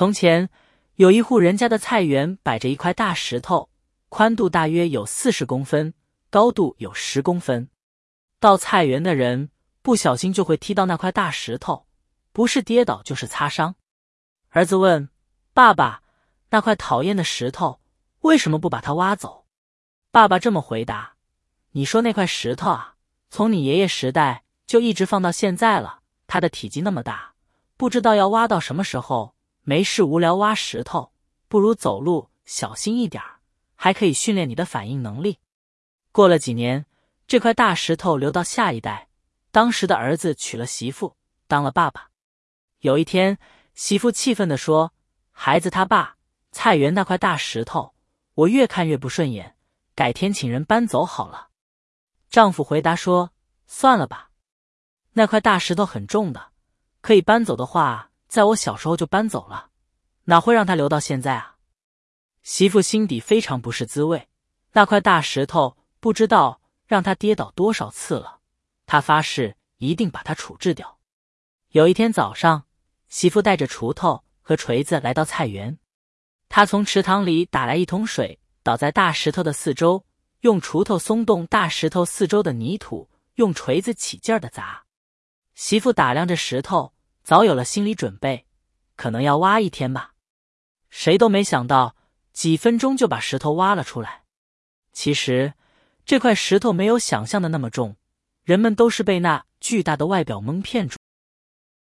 从前有一户人家的菜园摆着一块大石头，宽度大约有40公分，高度有10公分。到菜园的人不小心就会踢到那块大石头，不是跌倒就是擦伤。儿子问爸爸，那块讨厌的石头为什么不把它挖走？爸爸这么回答，你说那块石头啊，从你爷爷时代就一直放到现在了，它的体积那么大，不知道要挖到什么时候，没事无聊挖石头，不如走路小心一点，还可以训练你的反应能力。过了几年，这块大石头留到下一代，当时的儿子娶了媳妇，当了爸爸。有一天，媳妇气愤地说，孩子他爸，菜园那块大石头我越看越不顺眼，改天请人搬走好了。丈夫回答说，算了吧，那块大石头很重的，可以搬走的话，在我小时候就搬走了，哪会让它留到现在啊？媳妇心底非常不是滋味，那块大石头不知道让他跌倒多少次了，他发誓一定把它处置掉。有一天早上，媳妇带着锄头和锤子来到菜园，她从池塘里打来一桶水，倒在大石头的四周，用锄头松动大石头四周的泥土，用锤子起劲儿地砸。媳妇打量着石头，早有了心理准备，可能要挖一天吧。谁都没想到，几分钟就把石头挖了出来。其实这块石头没有想象的那么重，人们都是被那巨大的外表蒙骗住。